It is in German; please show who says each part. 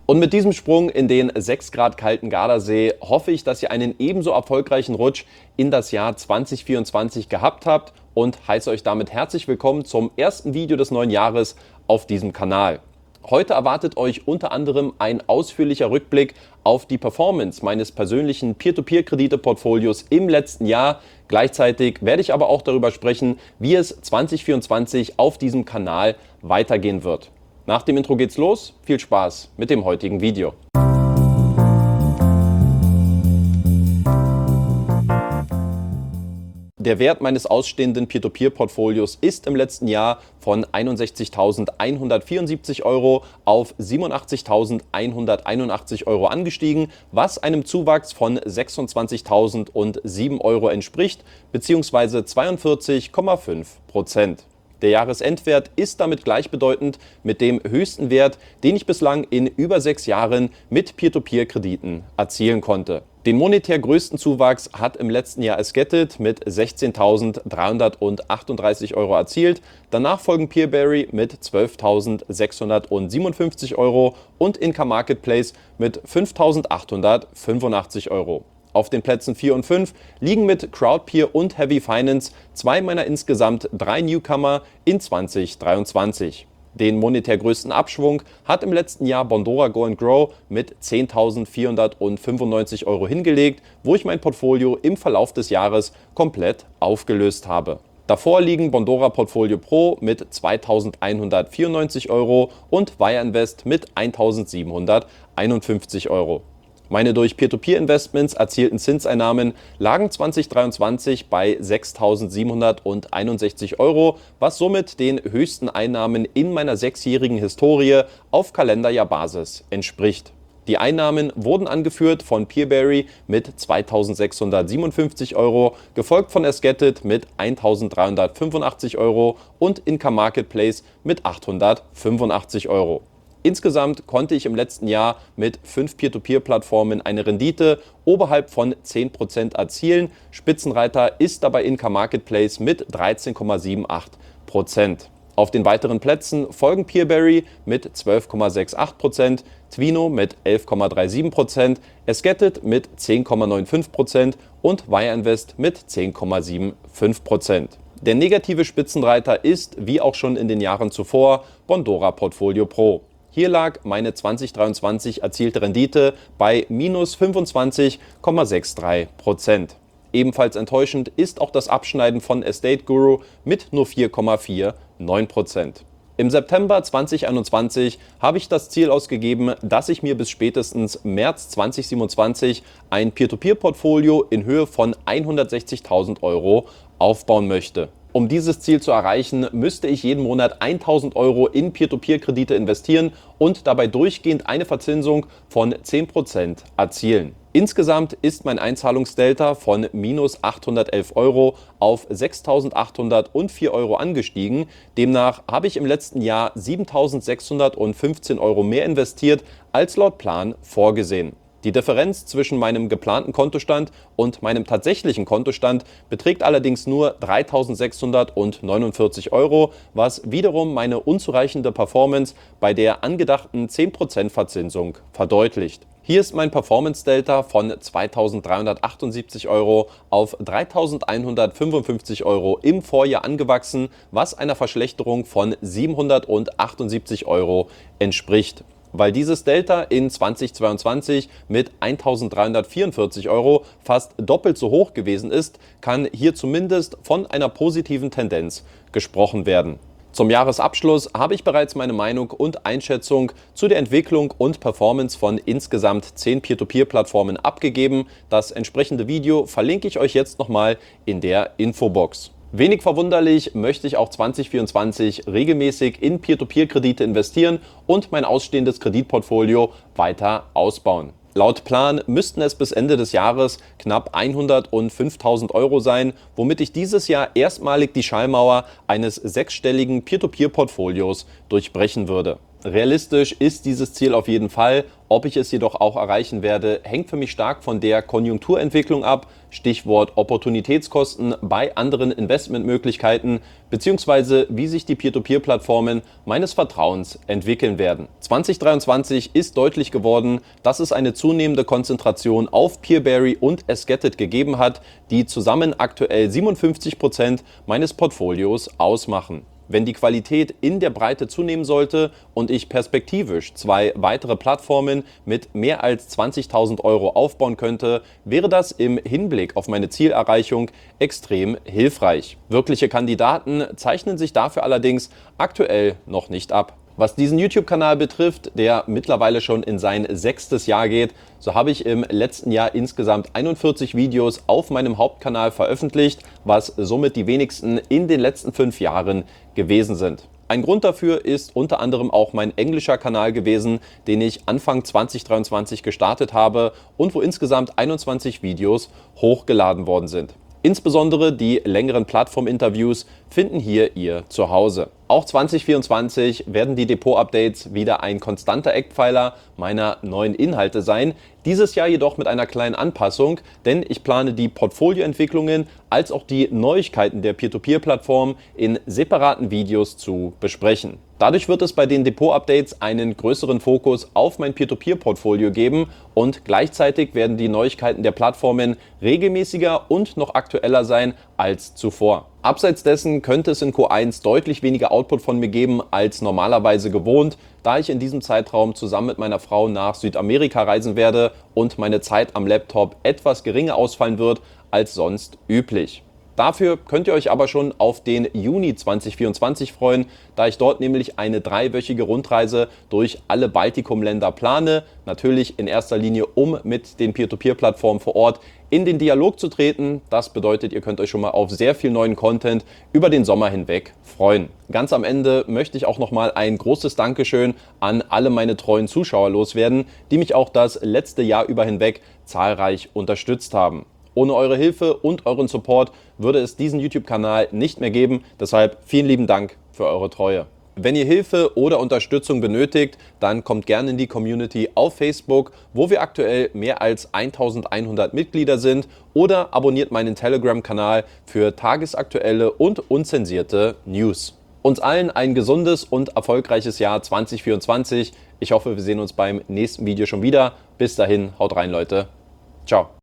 Speaker 1: Und mit diesem Sprung in den 6 Grad kalten Gardasee hoffe ich, dass ihr einen ebenso erfolgreichen Rutsch in das Jahr 2024 gehabt habt und heiße euch damit herzlich willkommen zum ersten Video des neuen Jahres auf diesem Kanal. Heute erwartet euch unter anderem ein ausführlicher Rückblick auf die Performance meines persönlichen Peer-to-Peer-Kredite-Portfolios im letzten Jahr. Gleichzeitig werde ich aber auch darüber sprechen, wie es 2024 auf diesem Kanal weitergehen wird. Nach dem Intro geht's los. Viel Spaß mit dem heutigen Video. Der Wert meines ausstehenden Peer-to-Peer-Portfolios ist im letzten Jahr von 61.174 Euro auf 87.181 Euro angestiegen, was einem Zuwachs von 26.007 Euro entspricht, beziehungsweise 42,5%. Der Jahresendwert ist damit gleichbedeutend mit dem höchsten Wert, den ich bislang in über 6 Jahren mit Peer-to-Peer-Krediten erzielen konnte. Den monetär größten Zuwachs hat im letzten Jahr Esketit mit 16.338 Euro erzielt. Danach folgen Peerberry mit 12.657 Euro und Inka Marketplace mit 5.885 Euro. Auf den Plätzen 4 und 5 liegen mit Crowdpeer und Heavy Finance 2 meiner insgesamt 3 Newcomer in 2023. Den monetär größten Abschwung hat im letzten Jahr Bondora Go & Grow mit 10.495 Euro hingelegt, wo ich mein Portfolio im Verlauf des Jahres komplett aufgelöst habe. Davor liegen Bondora Portfolio Pro mit 2.194 Euro und Wire Invest mit 1.751 Euro. Meine durch Peer-to-Peer-Investments erzielten Zinseinnahmen lagen 2023 bei 6.761 Euro, was somit den höchsten Einnahmen in meiner 6-jährigen Historie auf Kalenderjahrbasis entspricht. Die Einnahmen wurden angeführt von Peerberry mit 2.657 Euro, gefolgt von Esketit mit 1.385 Euro und Inka Marketplace mit 885 Euro. Insgesamt konnte ich im letzten Jahr mit 5 Peer-to-Peer-Plattformen eine Rendite oberhalb von 10% erzielen. Spitzenreiter ist dabei Inka Marketplace mit 13,78%. Auf den weiteren Plätzen folgen Peerberry mit 12,68%, Twino mit 11,37%, Esketit mit 10,95% und Wire Invest mit 10,75%. Der negative Spitzenreiter ist, wie auch schon in den Jahren zuvor, Bondora Portfolio Pro. Hier lag meine 2023 erzielte Rendite bei minus 25,63%. Ebenfalls enttäuschend ist auch das Abschneiden von Estate Guru mit nur 4,49%. Im September 2021 habe ich das Ziel ausgegeben, dass ich mir bis spätestens März 2027 ein Peer-to-Peer-Portfolio in Höhe von 160.000 Euro aufbauen möchte. Um dieses Ziel zu erreichen, müsste ich jeden Monat 1.000 Euro in Peer-to-Peer-Kredite investieren und dabei durchgehend eine Verzinsung von 10% erzielen. Insgesamt ist mein Einzahlungsdelta von minus 811 Euro auf 6.804 Euro angestiegen. Demnach habe ich im letzten Jahr 7.615 Euro mehr investiert als laut Plan vorgesehen. Die Differenz zwischen meinem geplanten Kontostand und meinem tatsächlichen Kontostand beträgt allerdings nur 3.649 Euro, was wiederum meine unzureichende Performance bei der angedachten 10% Verzinsung verdeutlicht. Hier ist mein Performance-Delta von 2.378 Euro auf 3.155 Euro im Vorjahr angewachsen, was einer Verschlechterung von 778 Euro entspricht. Weil dieses Delta in 2022 mit 1.344 Euro fast doppelt so hoch gewesen ist, kann hier zumindest von einer positiven Tendenz gesprochen werden. Zum Jahresabschluss habe ich bereits meine Meinung und Einschätzung zu der Entwicklung und Performance von insgesamt 10 Peer-to-Peer-Plattformen abgegeben. Das entsprechende Video verlinke ich euch jetzt nochmal in der Infobox. Wenig verwunderlich möchte ich auch 2024 regelmäßig in Peer-to-Peer-Kredite investieren und mein ausstehendes Kreditportfolio weiter ausbauen. Laut Plan müssten es bis Ende des Jahres knapp 105.000 Euro sein, womit ich dieses Jahr erstmalig die Schallmauer eines 6-stelligen Peer-to-Peer-Portfolios durchbrechen würde. Realistisch ist dieses Ziel auf jeden Fall. Ob ich es jedoch auch erreichen werde, hängt für mich stark von der Konjunkturentwicklung ab. Stichwort Opportunitätskosten bei anderen Investmentmöglichkeiten bzw. wie sich die Peer-to-Peer-Plattformen meines Vertrauens entwickeln werden. 2023 ist deutlich geworden, dass es eine zunehmende Konzentration auf Peerberry und Esgetit gegeben hat, die zusammen aktuell 57% meines Portfolios ausmachen. Wenn die Qualität in der Breite zunehmen sollte und ich perspektivisch 2 weitere Plattformen mit mehr als 20.000 Euro aufbauen könnte, wäre das im Hinblick auf meine Zielerreichung extrem hilfreich. Wirkliche Kandidaten zeichnen sich dafür allerdings aktuell noch nicht ab. Was diesen YouTube-Kanal betrifft, der mittlerweile schon in sein 6. Jahr geht, so habe ich im letzten Jahr insgesamt 41 Videos auf meinem Hauptkanal veröffentlicht, was somit die wenigsten in den letzten 5 Jahren gewesen sind. Ein Grund dafür ist unter anderem auch mein englischer Kanal gewesen, den ich Anfang 2023 gestartet habe und wo insgesamt 21 Videos hochgeladen worden sind. Insbesondere die längeren Plattform-Interviews finden hier ihr Zuhause. Auch 2024 werden die Depot-Updates wieder ein konstanter Eckpfeiler meiner neuen Inhalte sein. Dieses Jahr jedoch mit einer kleinen Anpassung, denn ich plane die Portfolioentwicklungen als auch die Neuigkeiten der Peer-to-Peer-Plattform in separaten Videos zu besprechen. Dadurch wird es bei den Depot-Updates einen größeren Fokus auf mein Peer-to-Peer-Portfolio geben und gleichzeitig werden die Neuigkeiten der Plattformen regelmäßiger und noch aktueller sein als zuvor. Abseits dessen könnte es in Q1 deutlich weniger Output von mir geben als normalerweise gewohnt, da ich in diesem Zeitraum zusammen mit meiner Frau nach Südamerika reisen werde und meine Zeit am Laptop etwas geringer ausfallen wird als sonst üblich. Dafür könnt ihr euch aber schon auf den Juni 2024 freuen, da ich dort nämlich eine 3-wöchige Rundreise durch alle Baltikumländer plane. Natürlich in erster Linie, um mit den Peer-to-Peer-Plattformen vor Ort in den Dialog zu treten. Das bedeutet, ihr könnt euch schon mal auf sehr viel neuen Content über den Sommer hinweg freuen. Ganz am Ende möchte ich auch nochmal ein großes Dankeschön an alle meine treuen Zuschauer loswerden, die mich auch das letzte Jahr über hinweg zahlreich unterstützt haben. Ohne eure Hilfe und euren Support würde es diesen YouTube-Kanal nicht mehr geben. Deshalb vielen lieben Dank für eure Treue. Wenn ihr Hilfe oder Unterstützung benötigt, dann kommt gerne in die Community auf Facebook, wo wir aktuell mehr als 1100 Mitglieder sind, oder abonniert meinen Telegram-Kanal für tagesaktuelle und unzensierte News. Uns allen ein gesundes und erfolgreiches Jahr 2024. Ich hoffe, wir sehen uns beim nächsten Video schon wieder. Bis dahin, haut rein, Leute. Ciao.